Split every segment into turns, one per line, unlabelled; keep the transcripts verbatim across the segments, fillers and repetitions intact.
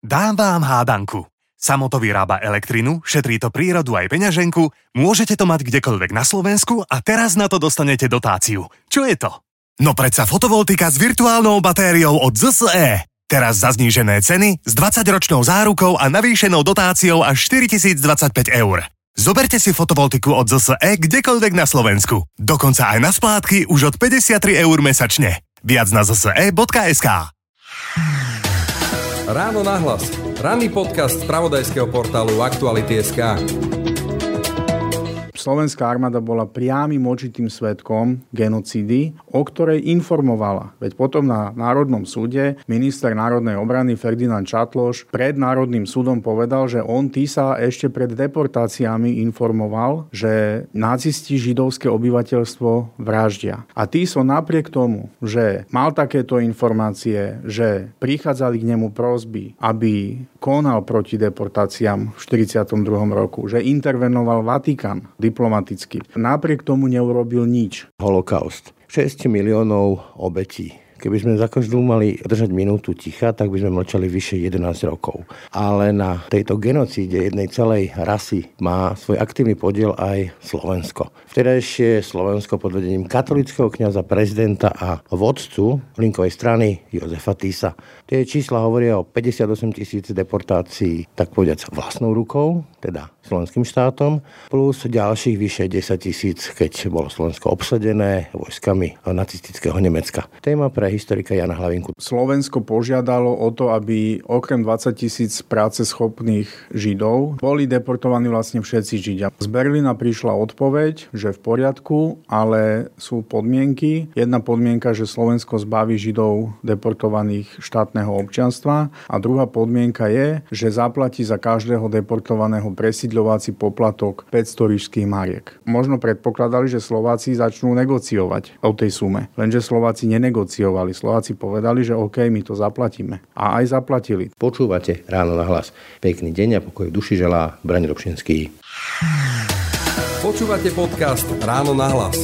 Dám vám hádanku. Samo to vyrába elektrinu, šetrí to prírodu aj peňaženku, môžete to mať kdekoľvek na Slovensku a teraz na to dostanete dotáciu. Čo je to? No predsa fotovoltika s virtuálnou batériou od zet es é. Teraz za znížené ceny s dvadsaťročnou zárukou a navýšenou dotáciou až štyritisícdvadsaťpäť eur. Zoberte si fotovoltiku od zet es é kdekoľvek na Slovensku. Dokonca aj na splátky už od päťdesiattri eur mesačne. Viac na zet es é bodka es ká.
Ráno nahlas. Ranný podcast z spravodajského portálu Aktuality bodka es ká.
Slovenská armáda bola priamym očitým svedkom genocídy, o ktorej informovala. Veď potom na Národnom súde minister národnej obrany Ferdinand Čatloš pred Národným súdom povedal, že on Tisa ešte pred deportáciami informoval, že nacisti židovské obyvateľstvo vraždia. A Tiso napriek tomu, že mal takéto informácie, že prichádzali k nemu prosby, aby konal proti deportáciám v štyridsiatom druhom roku, že intervenoval Vatikán diplomaticky. Napriek tomu neurobil nič.
Holokaust. šesť miliónov obetí. Keby sme za každú mali držať minútu ticha, tak by sme mlčali vyše jedenásť rokov. Ale na tejto genocíde jednej celej rasy má svoj aktívny podiel aj Slovensko. Vtedajšie Slovensko pod vedením katolického kňaza, prezidenta a vodcu linkovej strany Jozefa Tisa. Tie čísla hovoria o päťdesiatosem tisíc deportácií, tak povediac vlastnou rukou, teda slovenským štátom, plus ďalších vyše desať tisíc, keď bolo Slovensko obsadené vojskami nacistického Nemecka. Téma pre historika Jana Hlavinku.
Slovensko požiadalo o to, aby okrem dvadsať tisíc práceschopných Židov boli deportovaní vlastne všetci Židia. Z Berlína prišla odpoveď, že v poriadku, ale sú podmienky. Jedna podmienka, že Slovensko zbaví Židov deportovaných štátneho občianstva a druhá podmienka je, že zaplatí za každého deportovaného presídľovací poplatok päťsto ríšskych mariek. Možno predpokladali, že Slováci začnú negociovať o tej sume, lenže Slováci nenegociovali. Slováci povedali, že OK, my to zaplatíme. A aj zaplatili.
Počúvate Ráno nahlas. Pekný deň a pokoj v duši želá Braň Robšinský.
Počúvate podcast Ráno nahlas.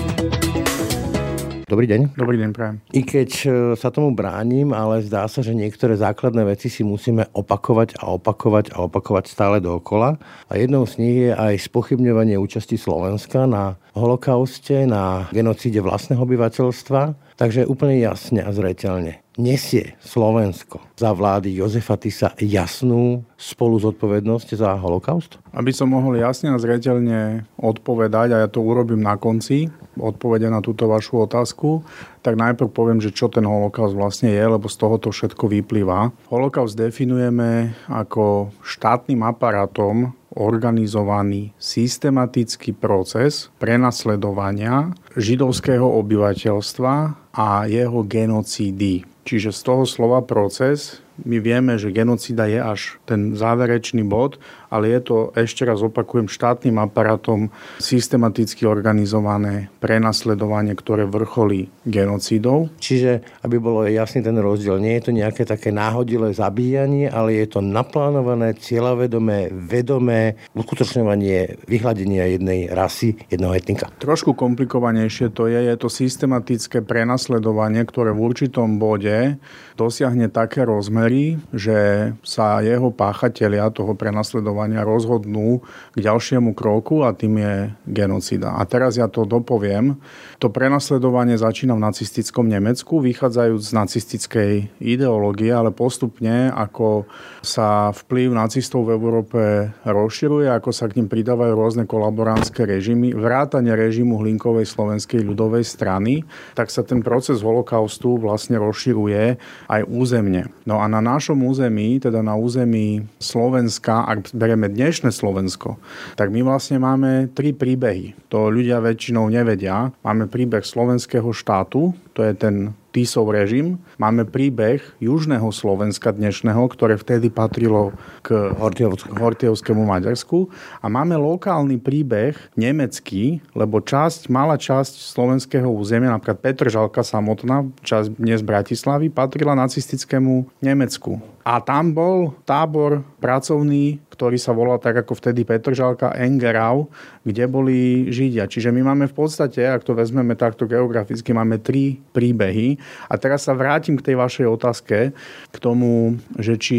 Dobrý deň.
Dobrý deň, prajem.
I keď sa tomu bránim, ale zdá sa, že niektoré základné veci si musíme opakovať a opakovať a opakovať stále dookola. A jednou z nich je aj spochybňovanie účasti Slovenska na holokauste, na genocíde vlastného obyvateľstva. Takže úplne jasne a zreteľne nesie Slovensko za vlády Jozefa Tisa jasnú spolu zodpovednosť za holokaust?
Aby som mohol jasne a zreteľne odpovedať, a ja to urobím na konci odpovede na túto vašu otázku, tak najprv poviem, že čo ten holokaust vlastne je, lebo z toho to všetko vyplýva. Holokaust definujeme ako štátnym aparátom organizovaný systematický proces prenasledovania židovského obyvateľstva a jeho genocídy. Čiže z toho slova proces my vieme, že genocída je až ten záverečný bod, ale je to, ešte raz opakujem, štátnym aparátom systematicky organizované prenasledovanie, ktoré vrcholí genocídou.
Čiže, aby bolo jasný ten rozdiel, nie je to nejaké také náhodilé zabíjanie, ale je to naplánované, cieľavedomé, vedomé uskutočňovanie vyhladenia jednej rasy, jedného etnika.
Trošku komplikovanejšie to je, je to systematické prenasledovanie, ktoré v určitom bode dosiahne také rozmery, že sa jeho páchatelia toho prenasledovania rozhodnú k ďalšiemu kroku a tým je genocída. A teraz ja to dopoviem. To prenasledovanie začína v nacistickom Nemecku, vychádzajúc z nacistickej ideológie, ale postupne, ako sa vplyv nacistov v Európe rozširuje, ako sa k nim pridávajú rôzne kolaborantské režimy, vrátane režimu Hlinkovej slovenskej ľudovej strany, tak sa ten proces holokaustu vlastne rozširuje aj územne. No a na našom území, teda na území Slovenska, ak berieme dnešné Slovensko, tak my vlastne máme tri príbehy. To ľudia väčšinou nevedia. Máme príbeh slovenského štátu, to je ten Tisov režim. Máme príbeh južného Slovenska dnešného, ktoré vtedy patrilo k Hortiovskému Maďarsku. A máme lokálny príbeh nemecký, lebo časť, malá časť slovenského územia, napríklad Petržalka samotná, časť dnes Bratislavy, patrila nacistickému Nemecku. A tam bol tábor pracovný, ktorý sa volal tak ako vtedy Petržalka, Engerau, kde boli Židia. Čiže my máme v podstate, ak to vezmeme takto geograficky, máme tri príbehy. A teraz sa vrátim k tej vašej otázke, k tomu, že či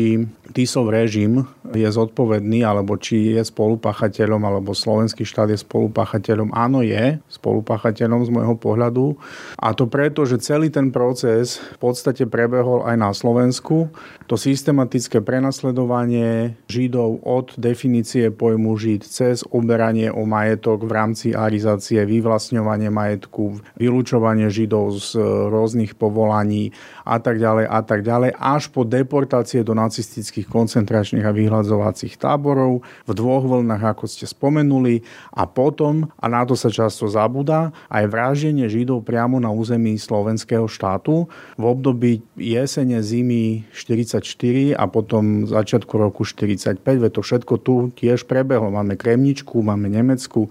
Tisov režim je zodpovedný, alebo či je spolupáchateľom, alebo slovenský štát je spolupáchateľom. Áno, je spolupáchateľom z môjho pohľadu. A to preto, že celý ten proces v podstate prebehol aj na Slovensku. To systematické prenasledovanie Židov od definície pojmu Žid cez oberanie o majetok v rámci arizácie, vyvlastňovanie majetku, vylúčovanie Židov z rôznych povolaní a tak ďalej a tak ďalej, až po deportácie do nacistických koncentračných a vyhľadzovacích táborov v dvoch vlnách, ako ste spomenuli, a potom, a na to sa často zabúda, aj vraždenie Židov priamo na území slovenského štátu v období jesene zimy štyridsaťštyri a potom začiatku roku štyridsaťpäť, veď to všetko tu tiež prebehlo. Máme Kremničku, máme Nemecku,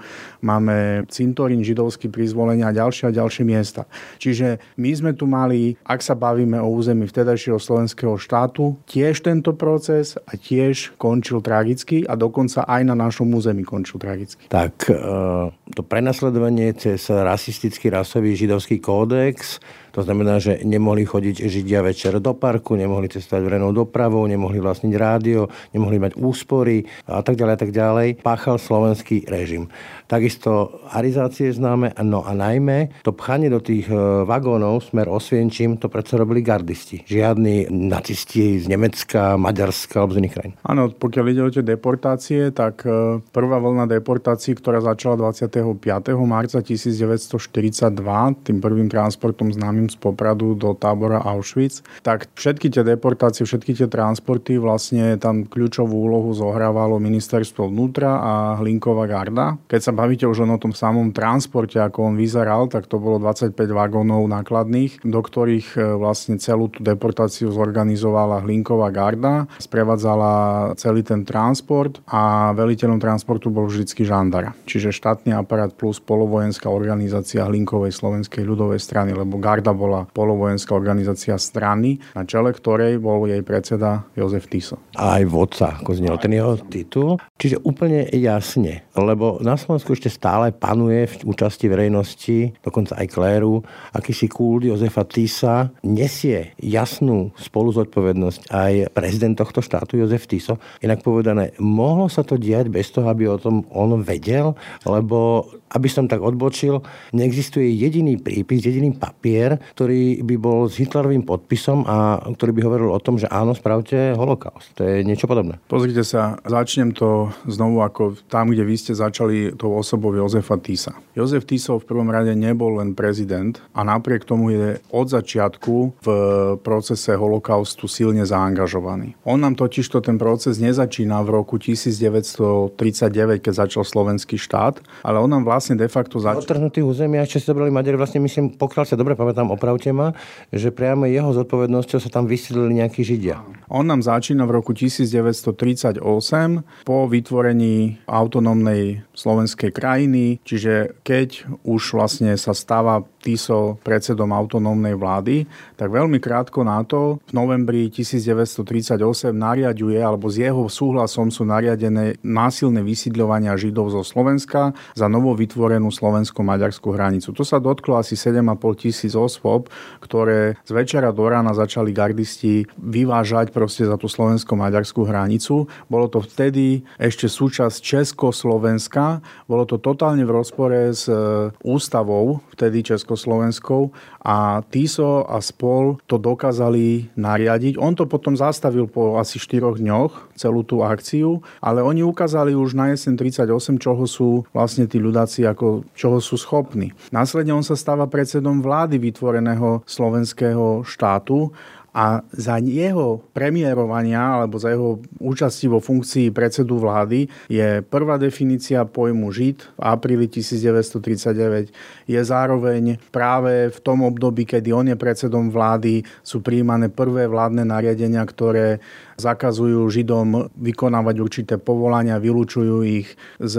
máme cintorín židovský pri Zvolení a ďalšie a ďalšie miesta. Čiže my sme tu mali, ak sa bavíme o území vtedajšieho slovenského štátu, tiež tento proces a tiež končil tragicky a dokonca aj na našom území končil tragicky.
Tak to prenasledovanie cez rasistický rasový židovský kódex, to znamená, že nemohli chodiť Židia večer do parku, nemohli cestovať verejnou dopravou, nemohli vlastniť rádio, nemohli mať úspory a tak ďalej a tak ďalej. Páchal slovenský režim. Takisto arizácie známe, no a najmä to pchanie do tých vagónov smer Osvienčim, to predsa robili gardisti. Žiadni nacisti z Nemecka, Maďarska alebo z iných krajín.
Áno, pokiaľ ide o tie deportácie, tak prvá vlna deportácií, ktorá začala dvadsiateho piateho marca tisícdeväťstoštyridsaťdva, tým prvým transportom známym z Popradu do tábora Auschwitz, tak všetky tie deportácie, všetky tie transporty, vlastne tam kľúčovú úlohu zohrávalo ministerstvo vnútra a Hlinková garda. Keď sa bavíte už len o tom samom transporte, ako on vyzeral, tak to bolo dvadsaťpäť vagónov nákladných, do ktorých vlastne celú tú deportáciu zorganizovala Hlinková garda, sprevádzala celý ten transport a veliteľom transportu bol vždycky žandar. Čiže štátny aparát plus polovojenská organizácia Hlinkovej slovenskej ľudovej strany, lebo garda bola polovojenská organizácia strany, na čele ktorej bol jej predseda Jozef Tiso.
A aj vodca, ako znel ten jeho titul. Čiže úplne jasne, lebo na Slovensku ešte stále panuje v účasti verejnosti, dokonca aj kléru, akýsi kult Jozefa Tisa, nesie jasnú spoluzodpovednosť aj prezident tohto štátu Jozef Tiso. Inak povedané, mohlo sa to diať bez toho, aby o tom on vedel, lebo aby som tak odbočil, neexistuje jediný prípis, jediný papier, ktorý by bol s Hitlerovým podpisom a ktorý by hovoril o tom, že áno, spravte holokaust. To je niečo podobné.
Pozrite sa, začnem to znovu ako tam, kde vy ste začali tou osobou Jozefa Tisa. Jozef Tiso v prvom rade nebol len prezident a napriek tomu je od začiatku v procese holokaustu silne zaangažovaný. On nám totižto ten proces nezačína v roku tisícdeväťstotridsaťdeväť, keď začal slovenský štát, ale on nám vlastne de facto začal...
Otrhnutých území, čo si zobrali Maďari, vlastne myslím, pokiaľ sa dobre pamätám, opravte ma, že priamo jeho zodpovednosťou sa tam vysídlili nejakí Židia.
On nám začína v roku tisícdeväťstotridsaťosem po vytvorení autonómnej slovenskej krajiny, čiže keď už vlastne sa stáva Tiso predsedom autonómnej vlády, tak veľmi krátko na to v novembri tisícdeväťstotridsaťosem nariaďuje, alebo s jeho súhlasom sú nariadené násilné vysídľovania Židov zo Slovenska za novo vytvorenú slovensko-maďarskú hranicu. To sa dotklo asi sedem a pol tisíc osôb, ktoré z večera do rána začali gardisti vyvážať proste za tú slovensko-maďarskú hranicu. Bolo to vtedy ešte súčasť Československa, bolo to totálne v rozpore s ústavou vtedy československou a Tiso a spol to dokázali nariadiť. On to potom zastavil po asi štyroch dňoch, celú tú akciu, ale oni ukázali už na jeseň tridsaťosem, čoho sú vlastne tí ľudáci, ako čoho sú schopní. Následne on sa stáva predsedom vlády vytvoreného slovenského štátu a za jeho premiérovania alebo za jeho účasti vo funkcii predsedu vlády je prvá definícia pojmu Žid v apríli tisícdeväťstotridsaťdeväť. Je zároveň práve v tom období, kedy on je predsedom vlády, sú prijímané prvé vládne nariadenia, ktoré zakazujú Židom vykonávať určité povolania, vylúčujú ich z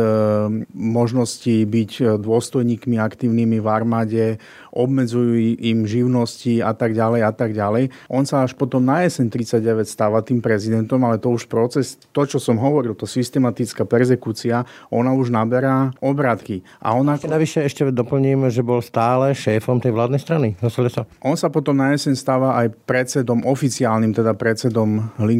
možnosti byť dôstojníkmi aktívnymi v armáde, obmedzujú im živnosti a tak ďalej a tak ďalej. On sa až potom na jeseň tridsaťdeväť stáva tým prezidentom, ale to už proces, to, čo som hovoril, to systematická perzekúcia, ona už naberá obratky. A ona...
Navyše ešte doplním, že bol stále šéfom tej vládnej strany.
On sa potom na jeseň stáva aj predsedom, oficiálnym teda predsedom Hlinkovej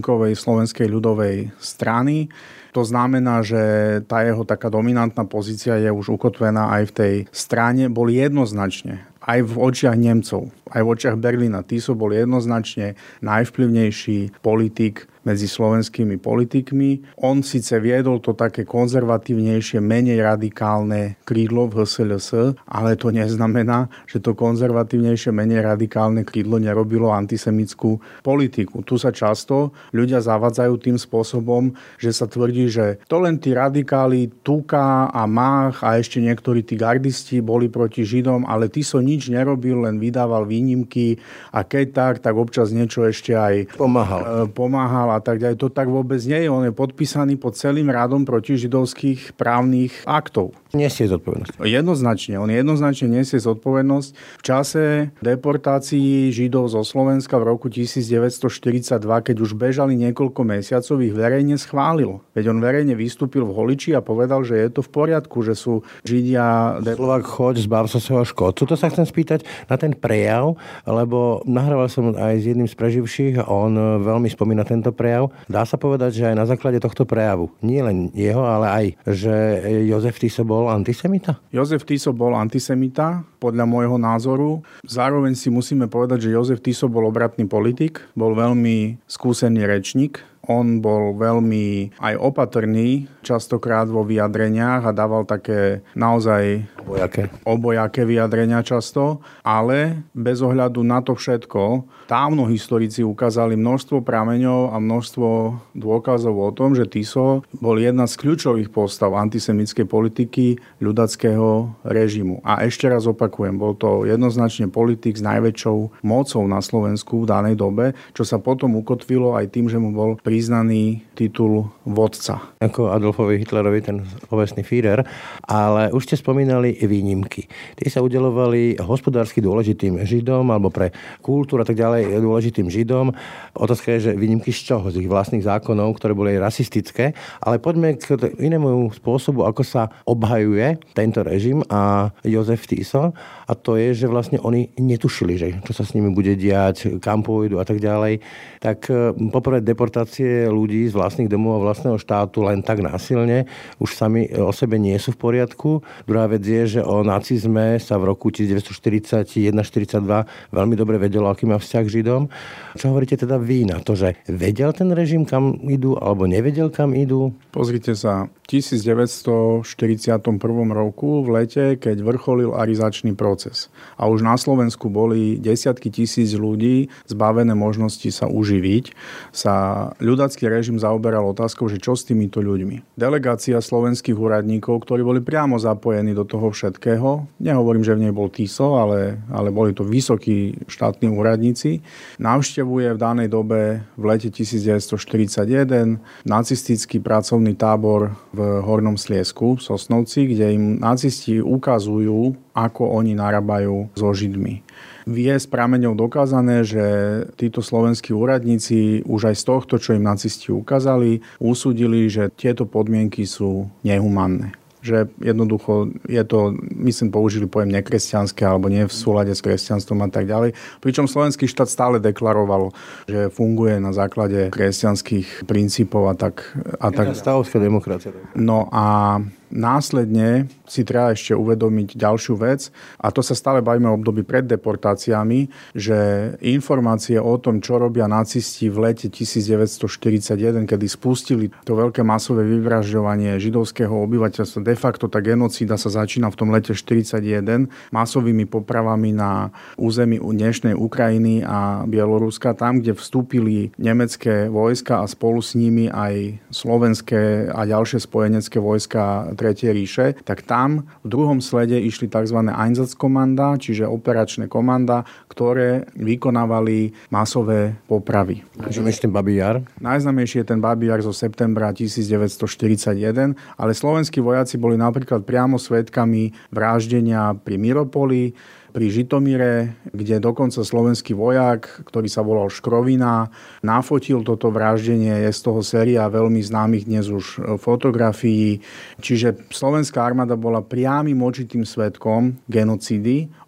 vznikovej Slovenskej ľudovej strany. To znamená, že tá jeho taká dominantná pozícia je už ukotvená aj v tej strane. Bol jednoznačne aj v očiach Nemcov, aj v očiach Berlína. Tiso bol jednoznačne najvplyvnejší politik medzi slovenskými politikmi. On síce viedol to také konzervatívnejšie, menej radikálne krídlo v há es el es, ale to neznamená, že to konzervatívnejšie, menej radikálne krídlo nerobilo antisemickú politiku. Tu sa často ľudia zavadzajú tým spôsobom, že sa tvrdí, že to len tí radikáli Tuka a Mach a ešte niektorí tí gardisti boli proti Židom, ale Tiso nič nerobil, len vydával výnimky a keď tak, tak občas niečo ešte aj
pomáhal.
pomáhal a tak ďalej. To tak vôbec nie je. On je podpísaný pod celým radom protižidovských právnych aktov.
Nesie zodpovednosť.
Jednoznačne. On jednoznačne nesie zodpovednosť. V čase deportácií Židov zo Slovenska v roku devätnásťstoštyridsaťdva, keď už bežali niekoľko mesiacov, ich verejne schválil. Veď on verejne vystúpil v Holiči a povedal, že je to v poriadku, že sú Židia...
Slovák, choď, zbav sa svojho škodcu. To sa chcem spýtať na ten prejav, lebo nahrával som aj s jedným z preživších a on veľmi spomína tento prejav. Dá sa povedať, že aj na základe tohto prejavu, nie len jeho, ale aj, že Jozef Tiso bol antisemita?
Jozef Tiso bol antisemita, podľa môjho názoru. Zároveň si musíme povedať, že Jozef Tiso bol obratný politik, bol veľmi skúsený rečník. On bol veľmi aj opatrný, častokrát vo vyjadreniach a dával také naozaj
obojaké.
obojaké vyjadrenia často, ale bez ohľadu na to všetko, dávno historici ukázali množstvo prameňov a množstvo dôkazov o tom, že Tiso bol jedna z kľúčových postav antisemickej politiky ľudackého režimu. A ešte raz opakujem, bol to jednoznačne politik s najväčšou mocou na Slovensku v danej dobe, čo sa potom ukotvilo aj tým, že mu bol priznaný titul vodca.
Ako Adolfovi Hitlerovi, ten povestný Führer, ale už ste spomínali výnimky. Tie sa udeľovali hospodársky dôležitým Židom alebo pre kultúru a tak ďalej dôležitým Židom. Otázka je, že výnimky z čoho? Z ich vlastných zákonov, ktoré boli aj rasistické, ale poďme k inému spôsobu, ako sa obhajuje tento režim a Jozef Tiso, a to je, že vlastne oni netušili, že čo sa s nimi bude diať, kam pôjdu a tak ďalej. Tak poprvé deportácie ľudí z vlastných domov a vlastného štátu len tak násilne už sami o sebe nie sú v poriadku. Druhá vec je, že o nacizme sa v roku devätnásťstoštyridsaťjeden štyridsaťdva veľmi dobre vedelo, aký má vzťah k Židom. Čo hovoríte teda vy na to, že vedel ten režim, kam idú, alebo nevedel, kam idú?
Pozrite sa, v devätnásťstoštyridsiatom prvom roku v lete, keď vrcholil arizačný proces a už na Slovensku boli desiatky tisíc ľudí zbavené možnosti sa uživiť, sa ľudacký režim zaoberal otázkou, že čo s týmito ľuďmi. Delegácia slovenských úradníkov, ktorí boli priamo zapojení do toho všetkého, nehovorím, že v nej bol Tiso, ale, ale boli to vysokí štátni úradníci, navštevuje v danej dobe v lete devätnásťstoštyridsaťjeden nacistický pracovný tábor v Hornom Sliezsku, v Sosnovci, kde im nacisti ukazujú, ako oni narábajú so Židmi. Je z prameňov dokázané, že títo slovenskí úradníci už aj z tohto, čo im nacisti ukázali, usúdili, že tieto podmienky sú nehumanné. Že jednoducho je to, myslím, použili pojem nekresťanské alebo nie v súlade s kresťanstvom a tak ďalej. Pričom slovenský štát stále deklaroval, že funguje na základe kresťanských princípov a tak. A tak.
Stavovská demokracia.
No a následne si treba ešte uvedomiť ďalšiu vec, a to sa stále bavíme o období pred deportáciami, že informácie o tom, čo robia nacisti v lete devätnásťstoštyridsaťjeden, kedy spustili to veľké masové vyvražďovanie židovského obyvateľstva, de facto tá genocída sa začína v tom lete štyridsaťjeden masovými popravami na území dnešnej Ukrajiny a Bieloruska, tam, kde vstúpili nemecké vojska a spolu s nimi aj slovenské a ďalšie spojenecké vojska Tretej ríše, tak tam v druhom slede išli tzv. Einsatzkommanda, čiže operačné komanda, ktoré vykonávali masové popravy.
Najznámejší ten Babí Jar?
Najznámejší je ten Babí Jar zo septembra devätnásťstoštyridsaťjeden, ale slovenskí vojaci boli napríklad priamo svedkami vraždenia pri Miropoli, pri Žitomíre, kde dokonca slovenský vojak, ktorý sa volal Škrovina, nafotil toto vraždenie. Je z toho séria veľmi známych dnes už fotografií. Čiže slovenská armáda bola priamym očitým svedkom genocídy.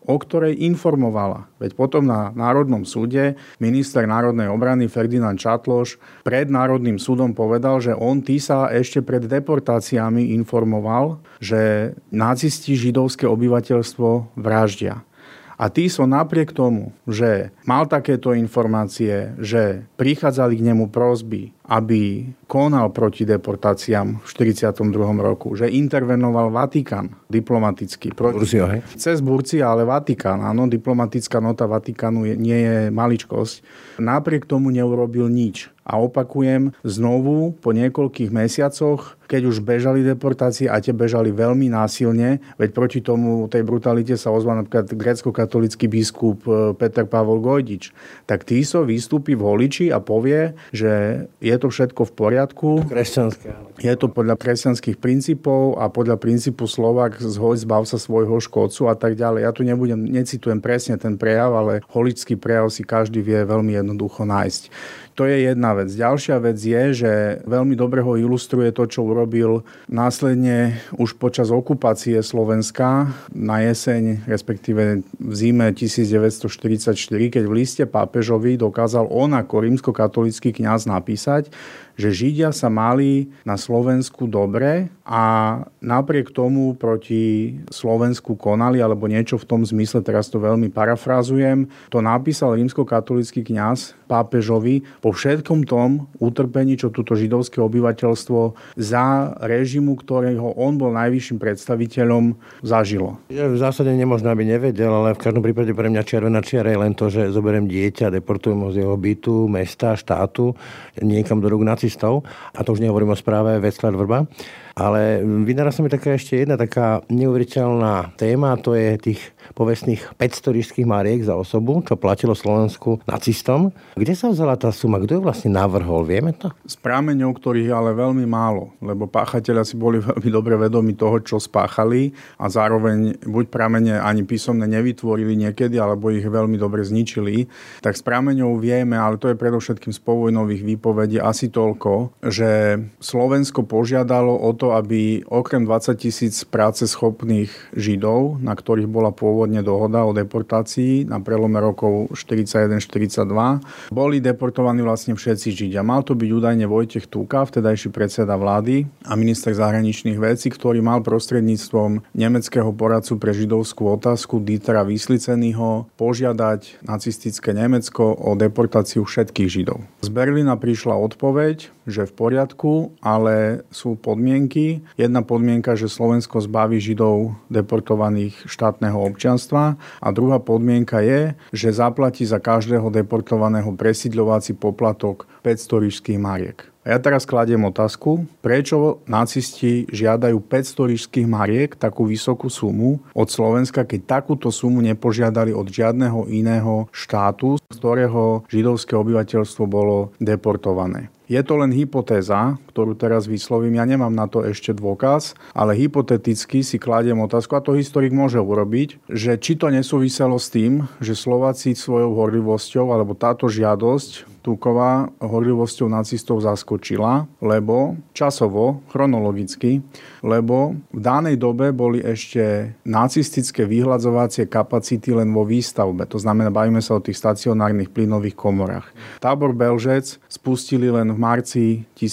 o ktorej informovala. Veď potom na Národnom súde minister národnej obrany Ferdinand Čatloš pred Národným súdom povedal, že on Tisa ešte pred deportáciami informoval, že nacisti židovské obyvateľstvo vraždia. A Tiso napriek tomu, že mal takéto informácie, že prichádzali k nemu prosby, aby konal proti deportáciám v štyridsiatom druhom roku, že intervenoval Vatikán diplomaticky. Proti,
Burcio, hej?
Cez Burcia, ale Vatikán. Áno, diplomatická nota Vatikánu je, nie je maličkosť. Napriek tomu neurobil nič. A opakujem, znovu po niekoľkých mesiacoch, keď už bežali deportácie a tie bežali veľmi násilne, veď proti tomu tej brutalite sa ozval napríklad grécko-katolícky biskup Peter Pavol Gojdič, tak Tiso vystúpi v Holiči a povie, že je to všetko v poriadku.
Kresťanské.
Je to podľa kresťanských princípov a podľa princípu Slovák zhoď, zbav sa svojho škodcu a tak ďalej. Ja tu nebudem, necitujem presne ten prejav, ale holičský prejav si každý vie veľmi jednoducho nájsť. To je jedna vec. Ďalšia vec je, že veľmi dobre ho ilustruje to, čo urobil následne už počas okupácie Slovenska na jeseň, respektíve v zime devätnásťstoštyridsaťštyri, keď v liste pápežovi dokázal on ako rímskokatolícky kňaz napísať, že Židia sa mali na Slovensku dobre a napriek tomu proti Slovensku konali, alebo niečo v tom zmysle, teraz to veľmi parafrázujem, to napísal rímskokatolícky kňaz pápežovi po všetkom tom utrpení, čo túto židovské obyvateľstvo za režimu, ktorého on bol najvyšším predstaviteľom, zažilo.
V zásade nemožno, aby nevedel, ale v každom prípade pre mňa červená čiara je len to, že zoberiem dieťa, deportujem ho z jeho bytu, mesta, štátu, niekam do rúk nacistov. A to už nehovorím o správe Veclár Vrba. Ale vynára sa mi taká ešte jedna taká neuveriteľná téma, to je tých povestných päťsto ríšskych mariek za osobu, čo platilo Slovensku nacistom. Kde sa vzala tá suma? Kto ju vlastne navrhol? Vieme to?
Z prámeňov, ktorých ale veľmi málo, lebo páchatelia si boli veľmi dobre vedomi toho, čo spáchali a zároveň buď prámene ani písomne nevytvorili niekedy, alebo ich veľmi dobre zničili. Tak z prámeňov vieme, ale to je predovšetkým z povojnových výpovedí asi toľko, že Slovensko požiadalo o to, aby okrem dvadsať tisíc práceschopných Židov, na ktorých bola pôvodne dohoda o deportácii na prelome rokov štyridsaťjeden štyridsaťdva, boli deportovaní vlastne všetci Židia. Mal to byť údajne Vojtech Túka, vtedajší predseda vlády a minister zahraničných vecí, ktorý mal prostredníctvom nemeckého poradcu pre židovskú otázku Dietera Wislicenyho požiadať nacistické Nemecko o deportáciu všetkých Židov. Z Berlína prišla odpoveď, že v poriadku, ale sú podmienky. Jedna podmienka, že Slovensko zbaví Židov deportovaných štátneho občianstva a druhá podmienka je, že zaplatí za každého deportovaného presídľovací poplatok päťsto ríšskych mariek. A ja teraz kladiem otázku, prečo nacisti žiadajú päťsto ríšskych mariek, takú vysokú sumu od Slovenska, keď takúto sumu nepožiadali od žiadneho iného štátu, z ktorého židovské obyvateľstvo bolo deportované. Je to len hypotéza, ktorú teraz vyslovím, ja nemám na to ešte dôkaz, ale hypoteticky si kladiem otázku, a to historik môže urobiť, že či to nesúviselo s tým, že Slováci svojou horlivosťou, alebo táto žiadosť Túková horlivosťou nacistov zaskočila, lebo časovo, chronologicky, lebo v danej dobe boli ešte nacistické vyhľadzovacie kapacity len vo výstavbe. To znamená, bavíme sa o tých stacionárnych plynových komorách. Tábor Belžec spustili len v marci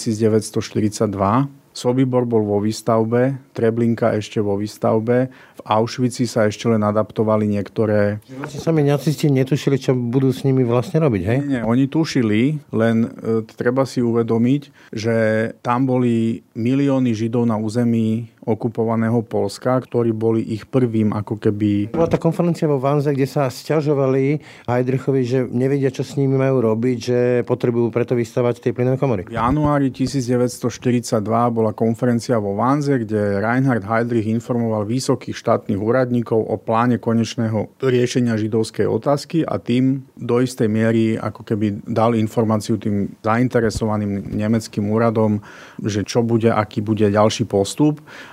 devätnásťstoštyridsaťdva. Sobibor bol vo výstavbe, Treblinka ešte vo výstavbe, v Auschwitzi sa ešte len adaptovali niektoré...
Vlastne sami nacisti netušili, čo budú s nimi vlastne robiť, hej?
Nie, oni tušili, len e, treba si uvedomiť, že tam boli milióny Židov na území okupovaného Poľska, ktorí boli ich prvým ako keby...
Bola tá konferencia vo Vanze, kde sa sťažovali Heydrichovi, že nevedia, čo s nimi majú robiť, že potrebujú preto vystavať tie plynové komory.
V januári devätnásťstoštyridsaťdva bola konferencia vo Vanze, kde Reinhard Heydrich informoval vysokých štátnych úradníkov o pláne konečného riešenia židovskej otázky a tým do istej miery ako keby dal informáciu tým zainteresovaným nemeckým úradom, že čo bude, aký bude ďalší postup.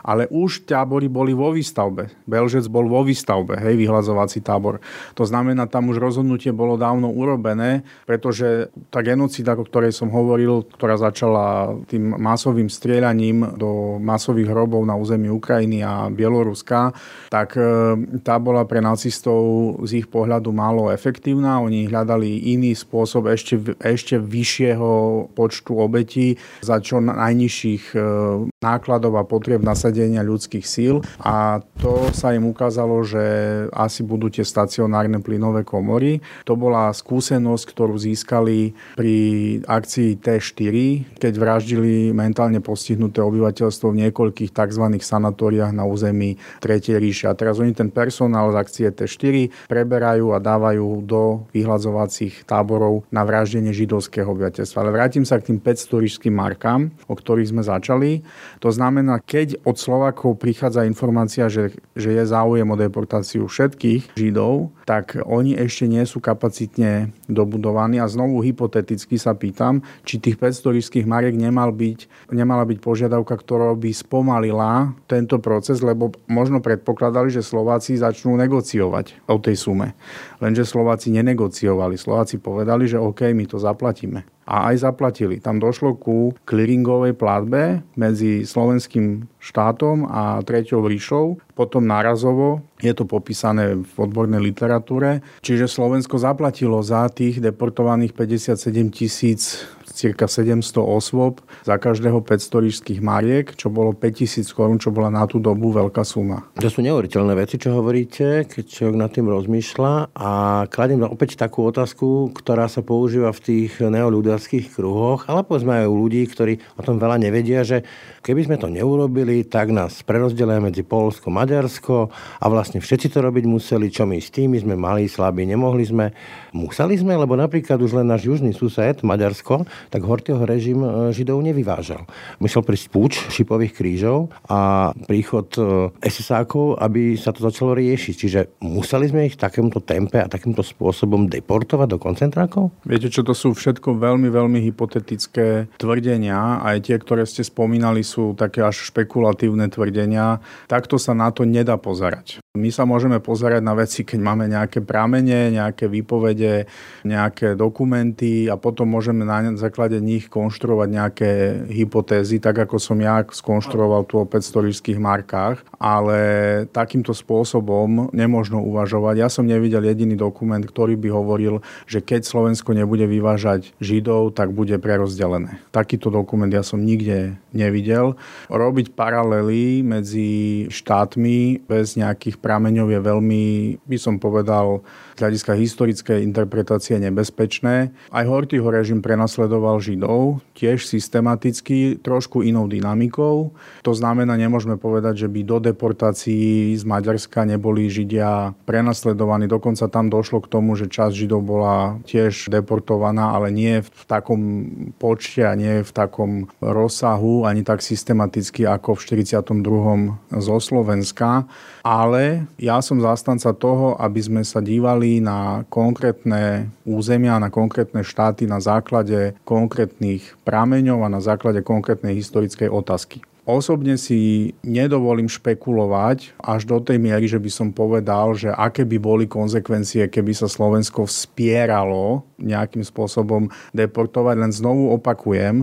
Ale už tábory boli vo výstavbe. Belžec bol vo výstavbe, hej, vyhlazovací tábor. To znamená, tam už rozhodnutie bolo dávno urobené, pretože tá genocída, o ktorej som hovoril, ktorá začala tým masovým strieľaním do masových hrobov na území Ukrajiny a Bieloruska, tak tá bola pre nacistov z ich pohľadu málo efektívna. Oni hľadali iný spôsob ešte, ešte vyššieho počtu obetí za čo najnižších nákladov a potrieb nasadenia ľudských síl. A to sa im ukázalo, že asi budú tie stacionárne plynové komory. To bola skúsenosť, ktorú získali pri akcii té štyri, keď vraždili mentálne postihnuté obyvateľstvo v niekoľkých tzv. Sanatóriách na území Tretej ríše. A teraz oni ten personál z akcie té štyri preberajú a dávajú do vyhladzovacích táborov na vraždenie židovského obyvateľstva. Ale vrátim sa k tým päťsto ríšskym markám, o ktorých sme začali. To znamená, keď od Slovákov prichádza informácia, že, že je záujem o deportáciu všetkých Židov, tak oni ešte nie sú kapacitne dobudovaní. A znovu hypoteticky sa pýtam, či tých päťsto ríšskych mariek nemal byť, nemala byť požiadavka, ktorá by spomalila tento proces, lebo možno predpokladali, že Slováci začnú negociovať o tej sume. Lenže Slováci nenegociovali. Slováci povedali, že OK, my to zaplatíme. A aj zaplatili. Tam došlo ku clearingovej platbe medzi slovenským štátom a Treťou ríšou, potom nárazovo, je to popísané v odbornej literatúre, čiže Slovensko zaplatilo za tých deportovaných päťdesiatsedem tisíc, cirka sedemsto osôb, za každého päťsto ríšskych mariek, čo bolo päťtisíc korún, čo bola na tú dobu veľká suma.
To sú neuveriteľné veci, čo hovoríte, keď človek nad tým rozmýšľa, a kladiem opäť takú otázku, ktorá sa používa v tých neoľudáckych kruhoch, ale povedzme aj u ľudí, ktorí o tom veľa nevedia, že keby sme to neurobili, tak nás prerozdelia medzi Poľsko, Maďarsko a vlastne všetci to robiť museli, čo my s tým, my sme mali, slabí, nemohli sme. Museli sme, lebo napríklad už len náš južný sused, Maďarsko, tak Horthyho režim Židov nevyvážal. Musel prísť púč šipových krížov a príchod es es ákov, aby sa to začalo riešiť. Čiže museli sme ich v takémto tempe a takýmto spôsobom deportovať do koncentrákov?
Viete čo, to sú všetko veľmi, veľmi hypotetické tvrdenia. Aj tie, ktoré ste spomínali, sú také až špekulatívne tvrdenia. Takto sa na to nedá pozerať. My sa môžeme pozerať na veci, keď máme nejaké pramene, nejaké výpovede, nejaké dokumenty a potom môžeme na základe nich konštruovať nejaké hypotézy, tak ako som ja skonštruoval tu o päťsto ríšskych markách, ale takýmto spôsobom nemožno uvažovať. Ja som nevidel jediný dokument, ktorý by hovoril, že keď Slovensko nebude vyvážať Židov, tak bude prerozdelené. Takýto dokument ja som nikde nevidel. Robiť paralely medzi štátmi bez nejakých prameňov je veľmi, by som povedal, z hľadiska historickej interpretácie nebezpečné. Aj Horthyho režim prenasledoval Židov, tiež systematicky, trošku inou dynamikou. To znamená, nemôžeme povedať, že by do deportácií z Maďarska neboli Židia prenasledovaní. Dokonca tam došlo k tomu, že časť Židov bola tiež deportovaná, ale nie v takom počte a nie v takom rozsahu, ani tak systematicky ako v štyridsiatom druhom zo Slovenska. Ale ja som zástanca toho, aby sme sa dívali na konkrétne územia, na konkrétne štáty na základe konkrétnych prameňov a na základe konkrétnej historickej otázky. Osobne si nedovolím špekulovať až do tej miery, že by som povedal, že aké by boli konzekvencie, keby sa Slovensko vspieralo nejakým spôsobom deportovať. Len znovu opakujem,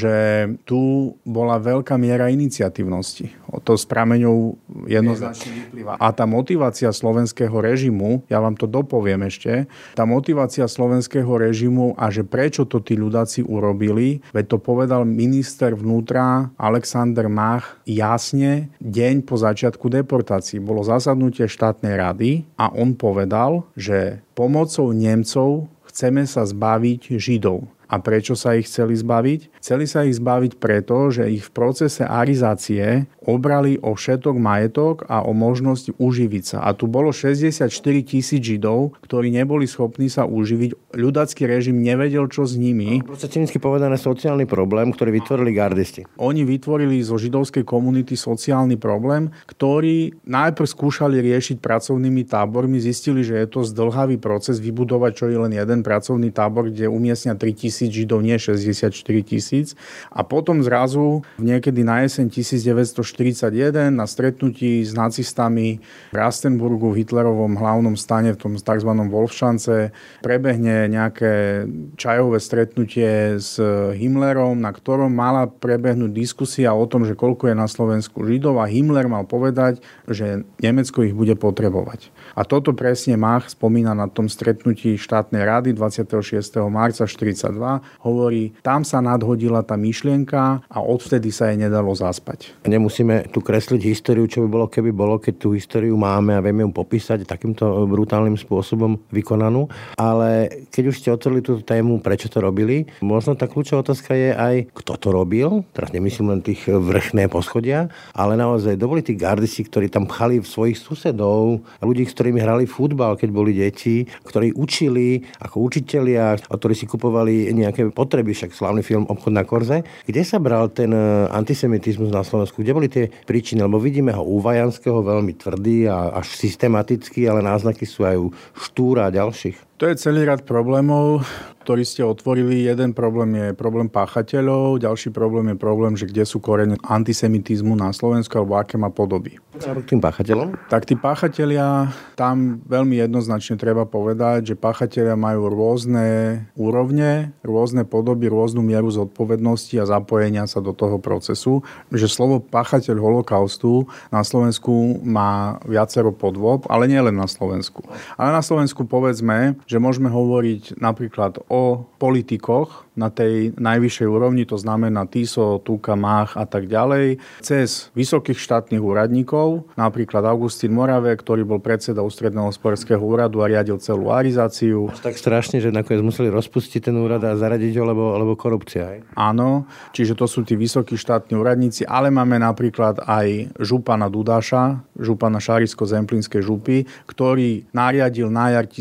že tu bola veľká miera iniciatívnosti. O to s prameňou jednoznačne vyplýva. A tá motivácia slovenského režimu, ja vám to dopoviem ešte, tá motivácia slovenského režimu a že prečo to tí ľudáci urobili, veď to povedal minister vnútra Alexander Mach jasne deň po začiatku deportácií. Bolo zasadnutie štátnej rady a on povedal, že pomocou Nemcov chceme sa zbaviť Židov. A prečo sa ich chceli zbaviť? Chceli sa ich zbaviť preto, že ich v procese arizácie obrali o všetok majetok a o možnosť uživiť sa. A tu bolo šesťdesiatštyri tisíc Židov, ktorí neboli schopní sa uživiť. Ľudácky režim nevedel, čo s nimi.
No, proste cynicky povedané sociálny problém, ktorý vytvorili gardisti.
Oni vytvorili zo židovskej komunity sociálny problém, ktorý najprv skúšali riešiť pracovnými tábormi. Zistili, že je to zdĺhavý proces vybudovať čo je len jeden pracovný tábor, kde umiestnia tritisíc tisíc Židov, nie šesťdesiatštyri tisíc. A potom zrazu niekedy na jeseň devätnásťstoštyridsaťjeden na stretnutí s nacistami v Rastenburgu v Hitlerovom hlavnom stane, v tom tzv. Wolfschanze, prebehne nejaké čajové stretnutie s Himmlerom, na ktorom mala prebehnúť diskusia o tom, že koľko je na Slovensku Židov, a Himmler mal povedať, že Nemecko ich bude potrebovať. A toto presne Mach spomína na tom stretnutí štátnej rady dvadsiateho šiesteho marca štyridsaťdva. Hovorí, tam sa nadhodila tá myšlienka a odvtedy sa jej nedalo zaspať.
Nemusíme tu kresliť históriu, čo by bolo, keby bolo, keď tú históriu máme a vieme ju popísať takýmto brutálnym spôsobom vykonanú. Ale keď už ste otvorili túto tému, prečo to robili, možno tá kľúčová otázka je aj, kto to robil. Teraz nemyslím len tých vrchné poschodia, ale naozaj to boli tí gardisti, ktorí tam pchali svojich susedov, ľudí, s ktorými hrali futbal, keď boli deti, ktorí učili ako učitelia, ktorí si kupovali nejaké potreby, však slávny film Obchod na Korze. Kde sa bral ten antisemitizmus na Slovensku? Kde boli tie príčiny? Lebo vidíme ho u Vajanského veľmi tvrdý a až systematický, ale náznaky sú aj u Štúra a ďalších.
To je celý rad problémov, ktorý ste otvorili. Jeden problém je problém páchateľov, ďalší problém je problém, že kde sú korene antisemitizmu na Slovensku alebo aké má podoby.
K tým páchateľom?
Tak tí páchatelia, tam veľmi jednoznačne treba povedať, že páchatelia majú rôzne úrovne, rôzne podoby, rôznu mieru zodpovednosti a zapojenia sa do toho procesu. Že slovo páchateľ holokaustu na Slovensku má viacero podôb, ale nie len na Slovensku. Ale na Slovensku povedzme, že môžeme hovoriť napríklad o politikoch na tej najvyššej úrovni, to znamená Tiso, Tuka, Mach a tak ďalej, cez vysokých štátnych úradníkov, napríklad Augustín Moravek, ktorý bol predseda Ústredného hospodárskeho úradu a riadil celú arizáciu.
Až tak strašne, že nakoniec museli rozpustiť ten úrad a zaradiť ho, lebo, lebo korupcia. Aj?
Áno, čiže to sú tí vysokí štátni úradníci, ale máme napríklad aj župana Dudáša, župana Šarišsko-Zemplínskej župy, ktorý nariadil na jar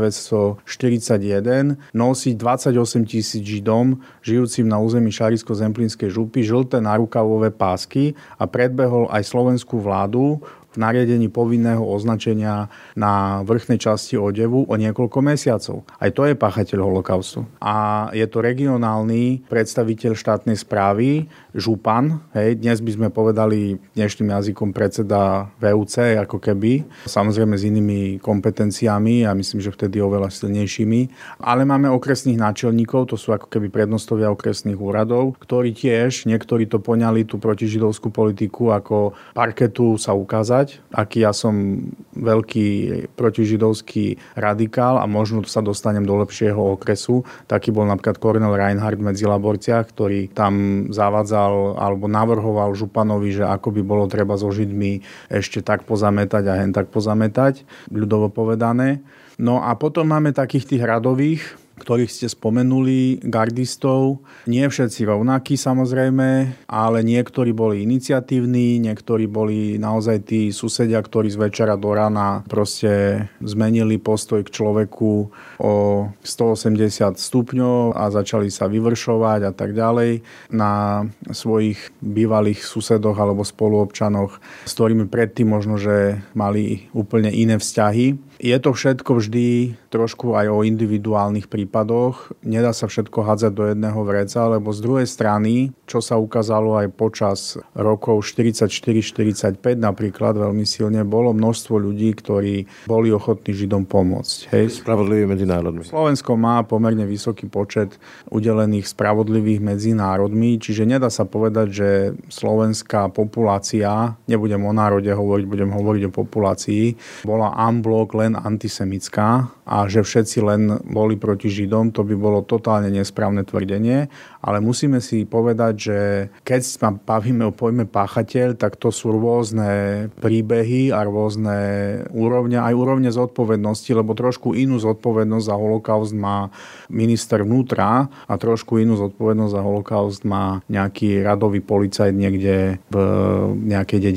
devätnásťstoštyridsaťjeden nosiť dvadsaťosem tisíc Židom, žijúcim na území Šarišsko-Zemplínskej župy, žlté nárukavové pásky a predbehol aj slovenskú vládu v nariadení povinného označenia na vrchnej časti odevu o niekoľko mesiacov. Aj to je páchateľ holokaustu. A je to regionálny predstaviteľ štátnej správy, župan. Hej, dnes by sme povedali dnešným jazykom predseda vé ú cé, ako keby. Samozrejme s inými kompetenciami a myslím, že vtedy oveľa silnejšími. Ale máme okresných náčelníkov, to sú ako keby prednostovia okresných úradov, ktorí tiež, niektorí to poňali tú protižidovskú politiku ako parketu sa ukázať, aký ja som veľký protižidovský radikál a možno sa dostanem do lepšieho okresu. Taký bol napríklad Kornel Reinhardt v Medzilaborciach, ktorý tam zavádzal alebo navrhoval županovi, že ako by bolo treba so Židmi ešte tak pozametať a hen tak pozametať, ľudovo povedané. No a potom máme takých tých radových, ktorých ste spomenuli, gardistov. Nie všetci rovnakí samozrejme, ale niektorí boli iniciatívni, niektorí boli naozaj tí susedia, ktorí z večera do rána proste zmenili postoj k človeku o stoosemdesiat stupňov a začali sa vyvršovať a tak ďalej na svojich bývalých susedoch alebo spoluobčanoch, s ktorými predtým možno, že mali úplne iné vzťahy. Je to všetko vždy trošku aj o individuálnych prípadoch. Nedá sa všetko hádzať do jedného vreca, lebo z druhej strany, čo sa ukázalo aj počas rokov štyridsaťštyri štyridsaťpäť napríklad veľmi silne, bolo množstvo ľudí, ktorí boli ochotní Židom pomôcť. Hej.
Spravodlivý medzi národmi.
Slovensko má pomerne vysoký počet udelených spravodlivých medzi národmi, čiže nedá sa povedať, že slovenská populácia, nebudem o národe hovoriť, budem hovoriť o populácii, bola en bloc len antisemitská a že všetci len boli proti Židom, to by bolo totálne nesprávne tvrdenie, ale musíme si povedať, že keď sa bavíme o pojme páchateľ, tak to sú rôzne príbehy a rôzne úrovne, aj úrovne zodpovednosti, lebo trošku inú zodpovednosť za holokaust má minister vnútra a trošku inú zodpovednosť za holokaust má nejaký radový policajt niekde v nejakej dedine.